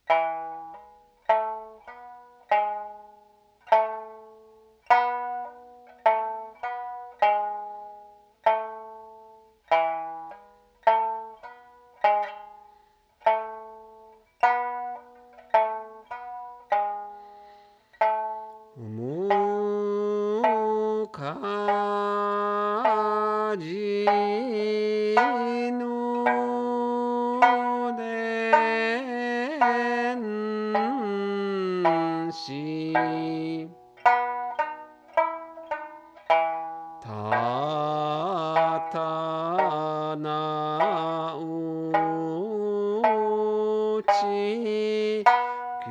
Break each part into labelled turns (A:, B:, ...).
A: もかじの伝子たたなうちき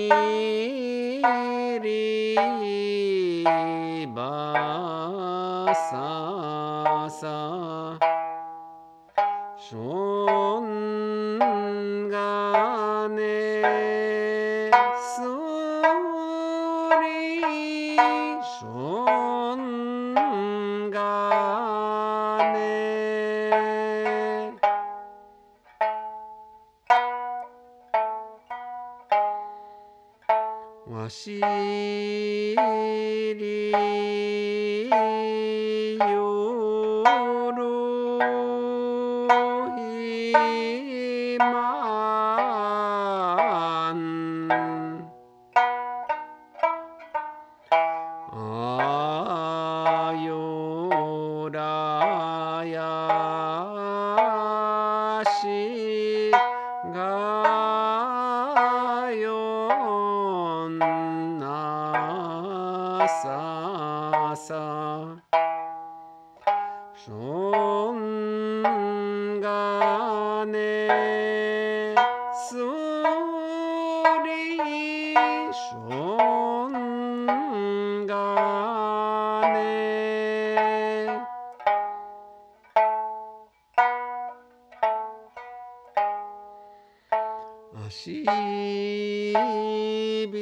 A: りばささしょんがねすりしょんがねわしりよるひまんあよらやしがよんなささしょんがねすりしょんがねあしび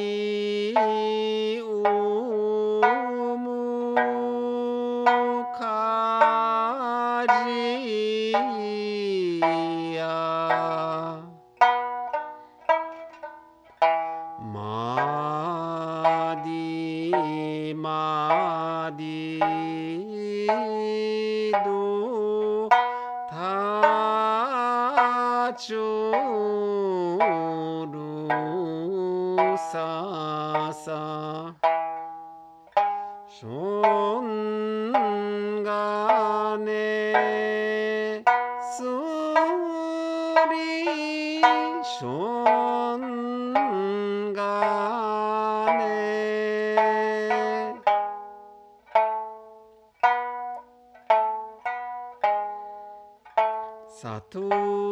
A: おむかじやまdiまdiどたちょるささしょんがねすりしょんがねさと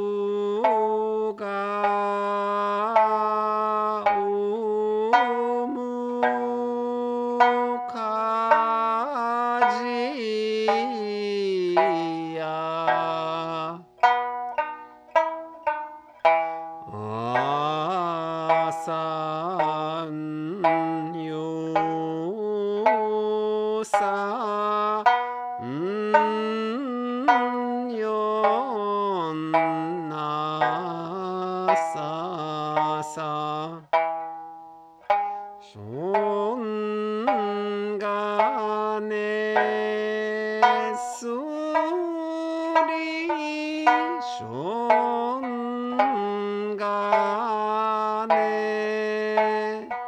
A: がおむかじやあさんよさんよんなささしょんがねすりしょんがね